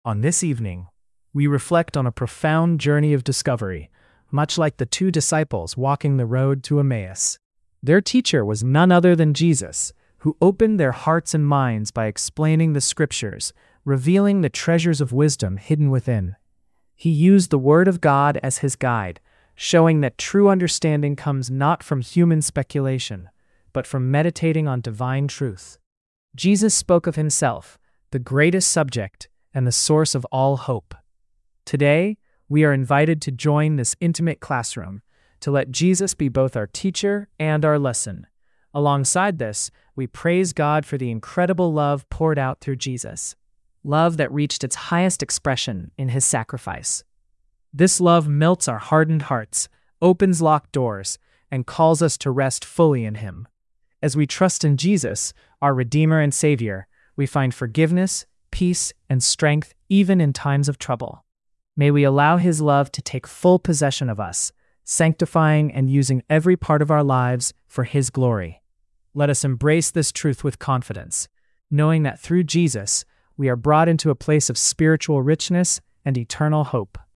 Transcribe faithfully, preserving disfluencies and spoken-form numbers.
On this evening, we reflect on a profound journey of discovery, much like the two disciples walking the road to Emmaus. Their teacher was none other than Jesus, who opened their hearts and minds by explaining the Scriptures, revealing the treasures of wisdom hidden within. He used the Word of God as his guide, showing that true understanding comes not from human speculation, but from meditating on divine truth. Jesus spoke of himself, the greatest subject and the source of all hope. Today, we are invited to join this intimate classroom, to let Jesus be both our teacher and our lesson. Alongside this, we praise God for the incredible love poured out through Jesus, love that reached its highest expression in his sacrifice. This love melts our hardened hearts, opens locked doors, and calls us to rest fully in him. As we trust in Jesus, our Redeemer and Savior, we find forgiveness, peace, and strength even in times of trouble. May we allow his love to take full possession of us, sanctifying and using every part of our lives for his glory. Let us embrace this truth with confidence, knowing that through Jesus, we are brought into a place of spiritual richness and eternal hope.